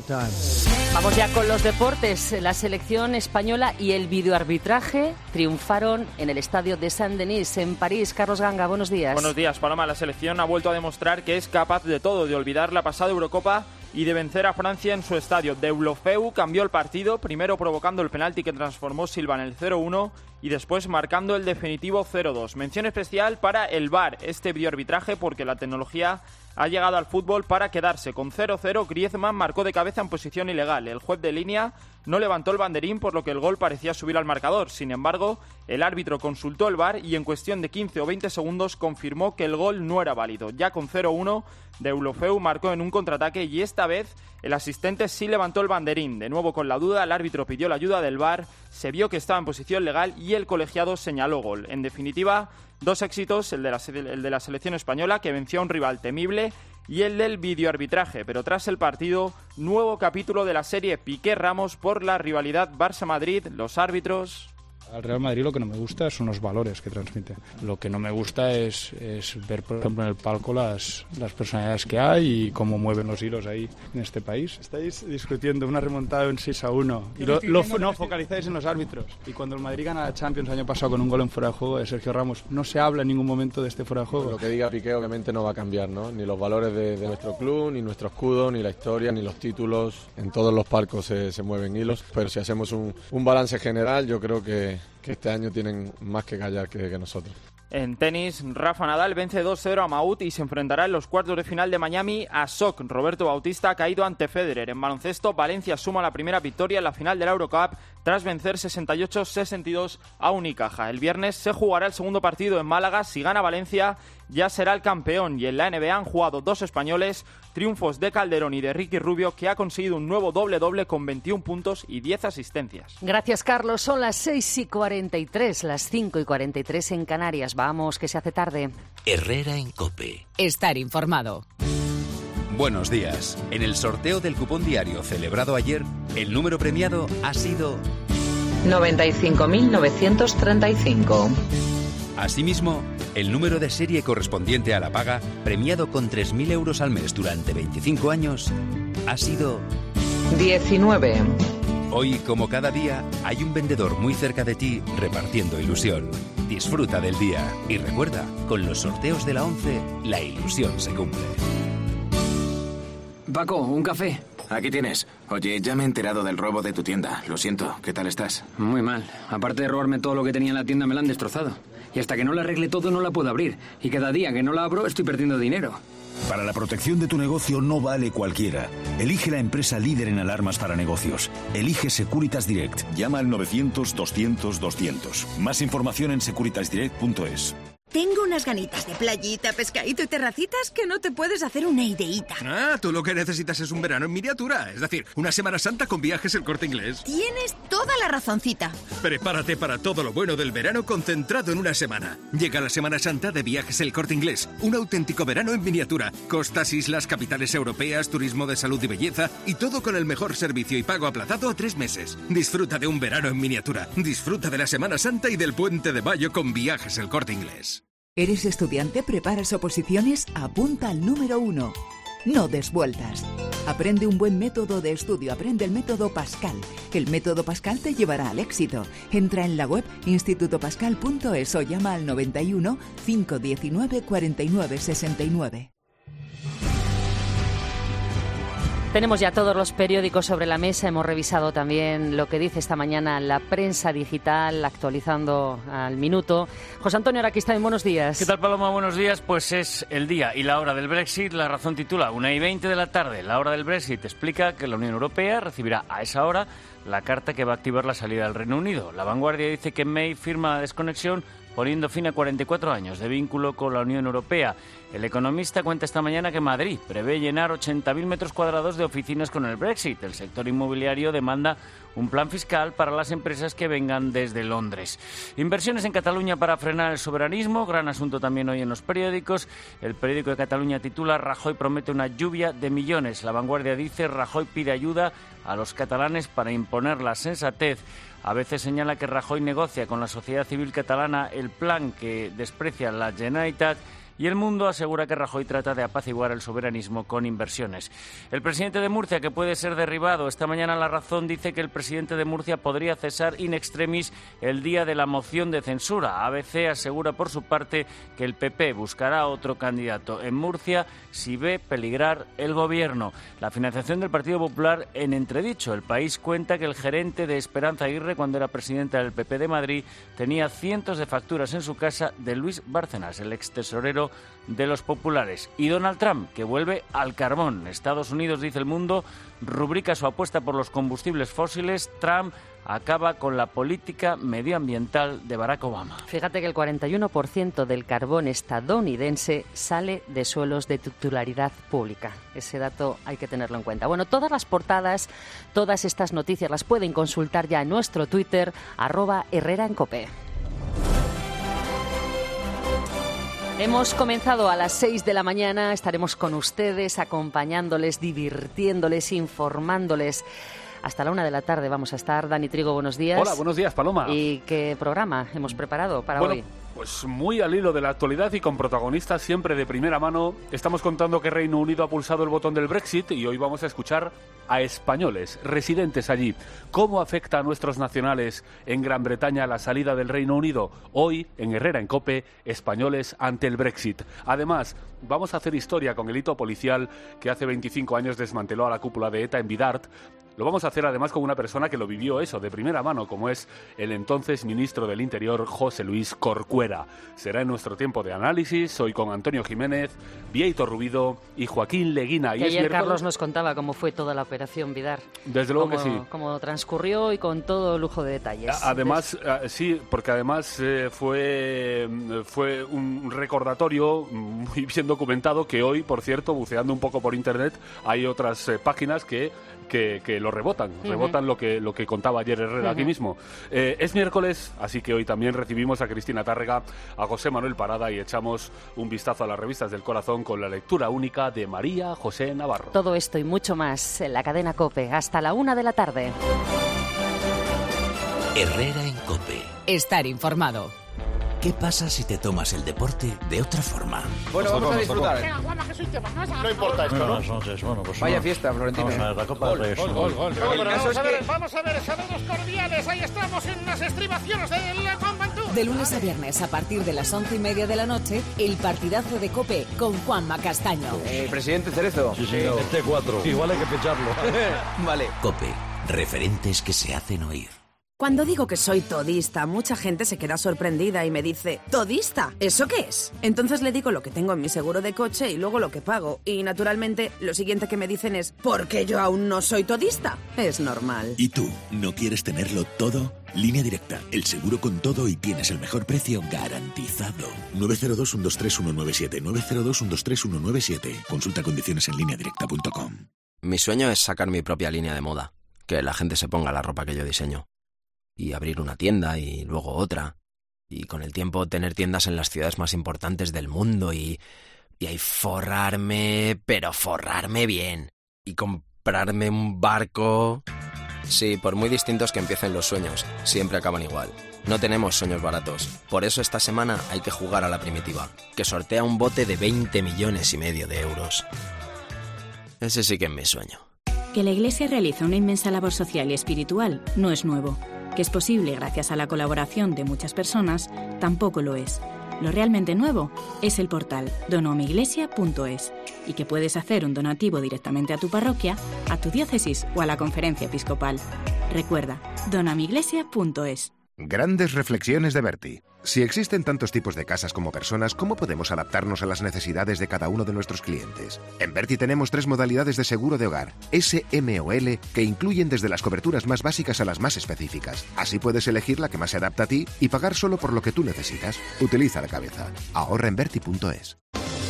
Speaker 3: Vamos ya con los deportes. La selección española y el videoarbitraje triunfaron en el estadio de Saint-Denis, en París. Carlos Ganga, buenos días.
Speaker 17: Buenos días, Paloma. La selección ha vuelto a demostrar que es capaz de todo, de olvidar la pasada Eurocopa y de vencer a Francia en su estadio. Deulofeu cambió el partido, primero provocando el penalti que transformó Silva en el cero uno y después marcando el definitivo cero dos. Mención especial para el V A R, este videoarbitraje, porque la tecnología ha llegado al fútbol para quedarse. Con cero cero, Griezmann marcó de cabeza en posición ilegal. El juez de línea no levantó el banderín, por lo que el gol parecía subir al marcador. Sin embargo, el árbitro consultó el V A R y en cuestión de quince o veinte segundos confirmó que el gol no era válido. Ya con cero uno, Deulofeu marcó en un contraataque y esta vez el asistente sí levantó el banderín. De nuevo con la duda, el árbitro pidió la ayuda del V A R, se vio que estaba en posición legal y el colegiado señaló gol. En definitiva, dos éxitos, el de la, el de la selección española, que venció a un rival temible, y el del videoarbitraje. Pero tras el partido, nuevo capítulo de la serie Piqué-Ramos por la rivalidad Barça-Madrid. Los árbitros...
Speaker 18: Al Real Madrid lo que no me gusta son los valores que transmite. Lo que no me gusta es, es ver, por ejemplo, en el palco las, las personalidades que hay y cómo mueven los hilos ahí en este país. Estáis discutiendo una remontada en seis a uno y lo, lo no focalizáis en los árbitros. Y cuando el Madrid gana la Champions el año pasado con un gol en fuera de juego de Sergio Ramos, no se habla en ningún momento de este fuera de juego.
Speaker 19: Lo que diga Piqué obviamente no va a cambiar, ¿no? Ni los valores de, de nuestro club, ni nuestro escudo, ni la historia, ni los títulos. En todos los palcos se, se mueven hilos, pero si hacemos un, un balance general, yo creo que que este año tienen más que callar que, que nosotros.
Speaker 17: En tenis, Rafa Nadal vence dos cero a Mahut y se enfrentará en los cuartos de final de Miami a Soc. Roberto Bautista ha caído ante Federer. En baloncesto, Valencia suma la primera victoria en la final de la Eurocup tras vencer sesenta y ocho sesenta y dos a Unicaja. El viernes se jugará el segundo partido en Málaga. Si gana Valencia, ya será el campeón. Y en la N B A han jugado dos españoles, triunfos de Calderón y de Ricky Rubio, que ha conseguido un nuevo doble-doble con veintiún puntos y diez asistencias.
Speaker 3: Gracias, Carlos. Son las seis y cuarenta y tres, las cinco y cuarenta y tres en Canarias. Vamos, que se hace tarde.
Speaker 2: Herrera en COPE.
Speaker 8: Estar informado.
Speaker 2: Buenos días. En el sorteo del cupón diario celebrado ayer, el número premiado ha sido
Speaker 20: noventa y cinco mil novecientos treinta y cinco.
Speaker 2: Asimismo, el número de serie correspondiente a la paga, premiado con tres mil euros al mes durante veinticinco años, ha sido
Speaker 20: diecinueve.
Speaker 2: Hoy, como cada día, hay un vendedor muy cerca de ti repartiendo ilusión. Disfruta del día y recuerda, con los sorteos de la once, la ilusión se cumple.
Speaker 4: Paco, un café. Aquí tienes. Oye, ya me he enterado del robo de tu tienda. Lo siento. ¿Qué tal estás?
Speaker 5: Muy mal. Aparte de robarme todo lo que tenía en la tienda, me la han destrozado. Y hasta que no la arregle todo, no la puedo abrir. Y cada día que no la abro, estoy perdiendo dinero.
Speaker 7: Para la protección de tu negocio no vale cualquiera. Elige la empresa líder en alarmas para negocios. Elige Securitas Direct. Llama al novecientos, doscientos, doscientos. Más información en securitas direct punto es.
Speaker 21: Tengo unas ganitas de playita, pescadito y terracitas que no te puedes hacer una ideíta.
Speaker 22: Ah, tú lo que necesitas es un verano en miniatura. Es decir, una Semana Santa con Viajes El Corte Inglés.
Speaker 21: Tienes toda la razoncita.
Speaker 22: Prepárate para todo lo bueno del verano concentrado en una semana. Llega la Semana Santa de Viajes El Corte Inglés. Un auténtico verano en miniatura. Costas, islas, capitales europeas, turismo de salud y belleza. Y todo con el mejor servicio y pago aplazado a tres meses. Disfruta de un verano en miniatura. Disfruta de la Semana Santa y del Puente de Mayo con Viajes El Corte Inglés.
Speaker 23: ¿Eres estudiante? ¿Preparas oposiciones? Apunta al número uno. No des vueltas. Aprende un buen método de estudio. Aprende el método Pascal. El método Pascal te llevará al éxito. Entra en la web instituto pascal punto es o llama al noventa y uno, cinco diecinueve, cuarenta y nueve sesenta y nueve.
Speaker 3: Tenemos ya todos los periódicos sobre la mesa, hemos revisado también lo que dice esta mañana la prensa digital, actualizando al minuto. José Antonio Araquistáin, buenos días.
Speaker 27: ¿Qué tal, Paloma? Buenos días. Pues es el día y la hora del Brexit. La Razón titula una y veinte de la tarde. La hora del Brexit explica que la Unión Europea recibirá a esa hora la carta que va a activar la salida del Reino Unido. La Vanguardia dice que May firma la desconexión poniendo fin a cuarenta y cuatro años de vínculo con la Unión Europea. El Economista cuenta esta mañana que Madrid prevé llenar ochenta mil metros cuadrados de oficinas con el Brexit. El sector inmobiliario demanda un plan fiscal para las empresas que vengan desde Londres. Inversiones en Cataluña para frenar el soberanismo, gran asunto también hoy en los periódicos. El periódico de Cataluña titula Rajoy promete una lluvia de millones. La Vanguardia dice Rajoy pide ayuda a los catalanes para imponer la sensatez. A veces señala que Rajoy negocia con la sociedad civil catalana el plan que desprecia la Generalitat. Y El Mundo asegura que Rajoy trata de apaciguar el soberanismo con inversiones. El presidente de Murcia, que puede ser derribado. Esta mañana La Razón dice que el presidente de Murcia podría cesar in extremis el día de la moción de censura. A B C asegura por su parte que el P P buscará otro candidato en Murcia si ve peligrar el gobierno. La financiación del Partido Popular en entredicho. El País cuenta que el gerente de Esperanza Aguirre, cuando era presidenta del P P de Madrid, tenía cientos de facturas en su casa de Luis Bárcenas, el ex tesorero de los populares. Y Donald Trump, que vuelve al carbón. Estados Unidos, dice El Mundo, rubrica su apuesta por los combustibles fósiles. Trump acaba con la política medioambiental de Barack Obama.
Speaker 3: Fíjate que el cuarenta y uno por ciento del carbón estadounidense sale de suelos de titularidad pública. Ese dato hay que tenerlo en cuenta. Bueno, todas las portadas, todas estas noticias las pueden consultar ya en nuestro Twitter, arroba Herrera en Cope. Hemos comenzado a las seis de la mañana, estaremos con ustedes, acompañándoles, divirtiéndoles, informándoles. Hasta la una de la tarde vamos a estar. Dani Trigo, buenos días.
Speaker 28: Hola, buenos días, Paloma.
Speaker 3: ¿Y qué programa hemos preparado para
Speaker 28: bueno,
Speaker 3: hoy?
Speaker 28: Pues muy al hilo de la actualidad y con protagonistas siempre de primera mano. Estamos contando que Reino Unido ha pulsado el botón del Brexit y hoy vamos a escuchar a españoles residentes allí. ¿Cómo afecta a nuestros nacionales en Gran Bretaña la salida del Reino Unido? Hoy, en Herrera en Cope, españoles ante el Brexit. Además, vamos a hacer historia con el hito policial que hace veinticinco años desmanteló a la cúpula de ETA en Bidart. Lo vamos a hacer además con una persona que lo vivió eso de primera mano, como es el entonces ministro del Interior, José Luis Corcuera. Será en nuestro tiempo de análisis, hoy con Antonio Jiménez, Bieito Rubido y Joaquín Leguina.
Speaker 3: Y, y ayer miércoles... Carlos nos contaba cómo fue toda la operación Bidart.
Speaker 28: Desde luego
Speaker 3: cómo,
Speaker 28: que sí.
Speaker 3: Cómo transcurrió y con todo lujo de detalles.
Speaker 28: Además, Entonces... sí, porque además eh, fue, fue un recordatorio muy bien documentado que hoy, por cierto, buceando un poco por internet, hay otras eh, páginas que... Que, que lo rebotan, uh-huh. rebotan lo que, lo que contaba ayer Herrera uh-huh. aquí mismo. Eh, es miércoles, así que hoy también recibimos a Cristina Tárrega, a José Manuel Parada y echamos un vistazo a las revistas del corazón con la lectura única de María José Navarro.
Speaker 3: Todo esto y mucho más en la cadena COPE, hasta la una de la tarde.
Speaker 8: Herrera en COPE. Estar informado.
Speaker 1: ¿Qué pasa si te tomas el deporte de otra forma?
Speaker 10: Bueno, vamos a disfrutar.
Speaker 12: No importa esto, ¿no?
Speaker 10: Buenas noches, bueno, pues Vaya
Speaker 12: no.
Speaker 10: fiesta, Florentino.
Speaker 12: Vamos a ver, la Copa del Rey.
Speaker 10: Gol, gol, gol.
Speaker 12: Vamos a ver, vamos a ver, saludos cordiales. Ahí estamos en las estribaciones del Juan Bantú.
Speaker 8: De lunes a viernes, a partir de las once y media de la noche, el partidazo de COPE con Juanma Castaño.
Speaker 10: Eh, presidente Cerezo.
Speaker 12: Sí, señor. T cuatro. Igual hay que ficharlo.
Speaker 10: Vale.
Speaker 1: COPE, referentes que se hacen oír.
Speaker 13: Cuando digo que soy todista, mucha gente se queda sorprendida y me dice, ¿todista? ¿Eso qué es? Entonces le digo lo que tengo en mi seguro de coche y luego lo que pago. Y naturalmente, lo siguiente que me dicen es, ¿por qué yo aún no soy todista? Es normal.
Speaker 7: ¿Y tú, no quieres tenerlo todo? Línea Directa, el seguro con todo y tienes el mejor precio garantizado. nueve cero dos, uno dos tres, uno nueve siete, nueve cero dos, uno dos tres, uno nueve siete. Consulta condiciones en línea directa punto com.
Speaker 14: Mi sueño es sacar mi propia línea de moda, que la gente se ponga la ropa que yo diseño. Y abrir una tienda y luego otra. Y con el tiempo tener tiendas en las ciudades más importantes del mundo y... Y ahí forrarme, pero forrarme bien. Y comprarme un barco... Sí, por muy distintos que empiecen los sueños, siempre acaban igual. No tenemos sueños baratos. Por eso esta semana hay que jugar a la primitiva, que sortea un bote de veinte millones y medio de euros. Ese sí que es mi sueño.
Speaker 24: Que la Iglesia realiza una inmensa labor social y espiritual no es nuevo. Que es posible gracias a la colaboración de muchas personas, tampoco lo es. Lo realmente nuevo es el portal donoamiglesia punto es y que puedes hacer un donativo directamente a tu parroquia, a tu diócesis o a la conferencia episcopal. Recuerda, donoamiglesia punto es.
Speaker 25: Grandes reflexiones de Berti. Si existen tantos tipos de casas como personas, ¿cómo podemos adaptarnos a las necesidades de cada uno de nuestros clientes? En Berti tenemos tres modalidades de seguro de hogar, S, M o L, que incluyen desde las coberturas más básicas a las más específicas. Así puedes elegir la que más se adapta a ti y pagar solo por lo que tú necesitas. Utiliza la cabeza. Ahorra en berti punto es.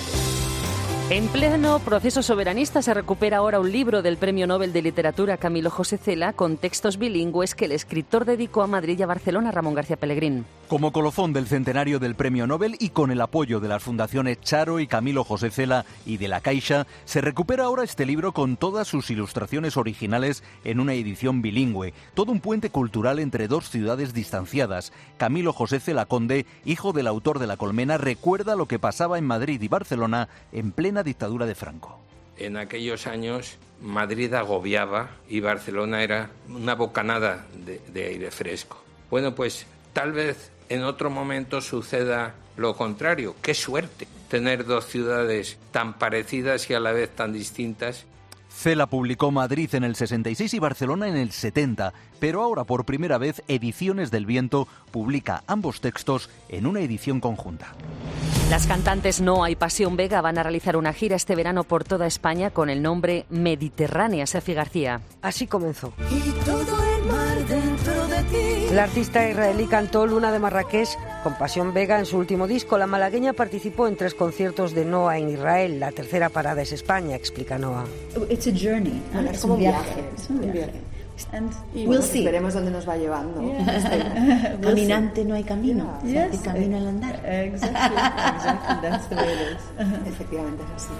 Speaker 3: En pleno proceso soberanista se recupera ahora un libro del Premio Nobel de Literatura Camilo José Cela con textos bilingües que el escritor dedicó a Madrid y a Barcelona, Ramón García Pellegrín.
Speaker 26: Como colofón del centenario del Premio Nobel y con el apoyo de las fundaciones Charo y Camilo José Cela y de la Caixa, se recupera ahora este libro con todas sus ilustraciones originales en una edición bilingüe. Todo un puente cultural entre dos ciudades distanciadas. Camilo José Cela Conde, hijo del autor de La Colmena, recuerda lo que pasaba en Madrid y Barcelona en plena dictadura de Franco.
Speaker 29: En aquellos años Madrid agobiaba y Barcelona era una bocanada de, de aire fresco. Bueno, pues tal vez en otro momento suceda lo contrario. ¡Qué suerte tener dos ciudades tan parecidas y a la vez tan distintas!
Speaker 26: Cela publicó Madrid en el sesenta y seis y Barcelona en el setenta, pero ahora por primera vez Ediciones del Viento publica ambos textos en una edición conjunta.
Speaker 3: Las cantantes Noa y Pasión Vega van a realizar una gira este verano por toda España con el nombre Mediterránea. Sefi García.
Speaker 30: Así comenzó.
Speaker 31: Y todo el mar dentro de ti.
Speaker 30: La artista israelí cantó Luna de Marrakech con Pasión Vega en su último disco. La malagueña participó en tres conciertos de Noa en Israel. La tercera parada es España, explica Noa.
Speaker 31: It's a journey.
Speaker 30: Bueno,
Speaker 31: es un viaje. Es un viaje. And y we'll see.
Speaker 32: Veremos dónde nos va llevando.
Speaker 31: Yeah. We'll Caminante see. No hay camino,
Speaker 32: Yes.
Speaker 31: se hace camino al andar.
Speaker 32: Exactly, exactly. That's the way it is. Efectivamente es así.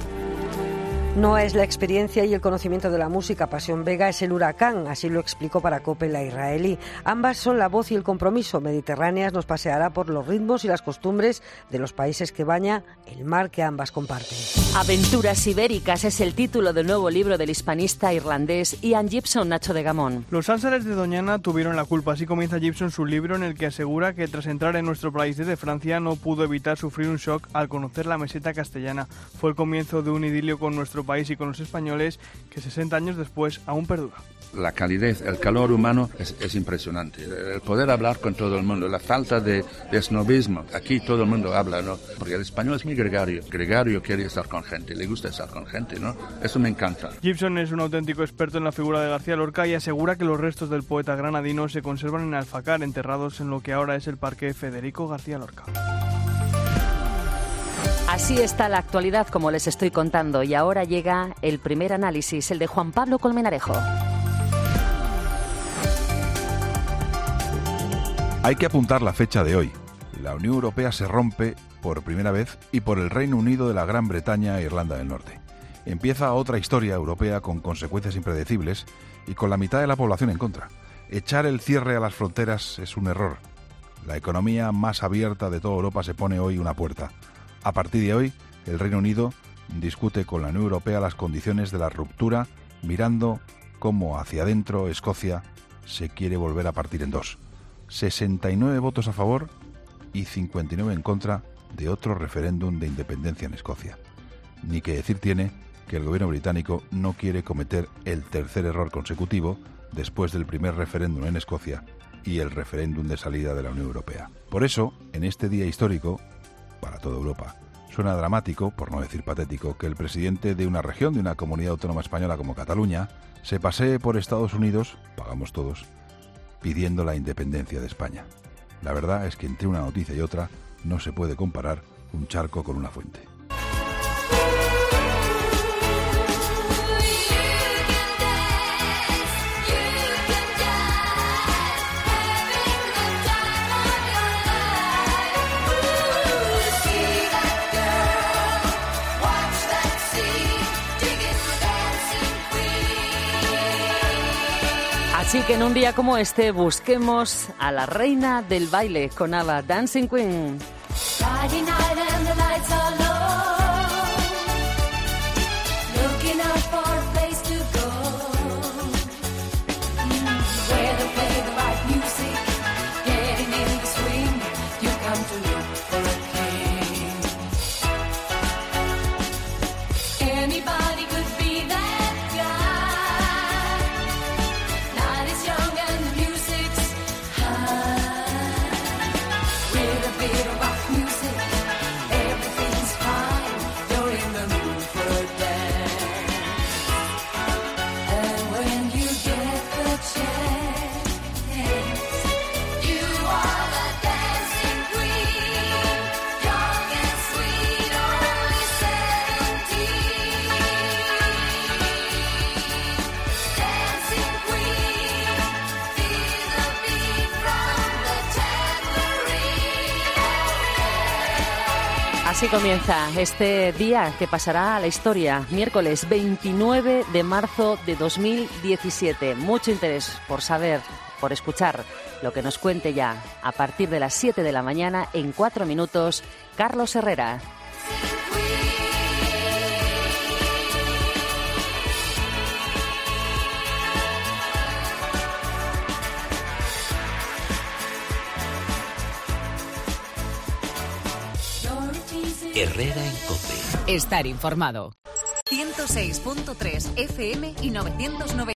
Speaker 30: Noa es la experiencia y el conocimiento de la música. Pasión Vega es el huracán, así lo explicó para COPE la israelí. Ambas son la voz y el compromiso. Mediterráneas nos paseará por los ritmos y las costumbres de los países que baña el mar que ambas comparten.
Speaker 3: Aventuras ibéricas es el título del nuevo libro del hispanista irlandés Ian Gibson, Nacho de Gamón.
Speaker 33: Los Ángeles de Doñana tuvieron la culpa. Así comienza Gibson su libro en el que asegura que tras entrar en nuestro país desde Francia no pudo evitar sufrir un shock al conocer la meseta castellana. Fue el comienzo de un idilio con nuestro país y con los españoles que sesenta años después aún perdura.
Speaker 34: La calidez, el calor humano es, es impresionante. El poder hablar con todo el mundo, la falta de, de snobismo. Aquí todo el mundo habla, ¿no? Porque el español es muy gregario. Gregario quiere estar con gente, le gusta estar con gente, ¿no? Eso me encanta.
Speaker 33: Gibson es un auténtico experto en la figura de García Lorca y asegura que los restos del poeta granadino se conservan en Alfacar, enterrados en lo que ahora es el Parque Federico García Lorca.
Speaker 3: Así está la actualidad, como les estoy contando, y ahora llega el primer análisis, el de Juan Pablo Colmenarejo.
Speaker 35: Hay que apuntar la fecha de hoy. La Unión Europea se rompe por primera vez y por el Reino Unido de la Gran Bretaña e Irlanda del Norte. Empieza otra historia europea con consecuencias impredecibles y con la mitad de la población en contra. Echar el cierre a las fronteras es un error. La economía más abierta de toda Europa se pone hoy una puerta. A partir de hoy, el Reino Unido discute con la Unión Europea las condiciones de la ruptura, mirando cómo hacia adentro Escocia se quiere volver a partir en dos. sesenta y nueve votos a favor y cincuenta y nueve en contra de otro referéndum de independencia en Escocia. Ni que decir tiene que el gobierno británico no quiere cometer el tercer error consecutivo después del primer referéndum en Escocia y el referéndum de salida de la Unión Europea. Por eso, en este día histórico, para toda Europa, suena dramático, por no decir patético, que el presidente de una región, de una comunidad autónoma española como Cataluña, se pasee por Estados Unidos, pagamos todos, pidiendo la independencia de España. La verdad es que entre una noticia y otra no se puede comparar un charco con una fuente.
Speaker 3: Así que en un día como este busquemos a la reina del baile con ABBA, Dancing Queen. Así comienza este día que pasará a la historia, miércoles veintinueve de marzo de dos mil diecisiete. Mucho interés por saber, por escuchar lo que nos cuente ya a partir de las siete de la mañana en cuatro minutos, Carlos Herrera.
Speaker 1: Herrera en COPE.
Speaker 8: Estar informado.
Speaker 2: ciento seis punto tres F M y novecientos noventa.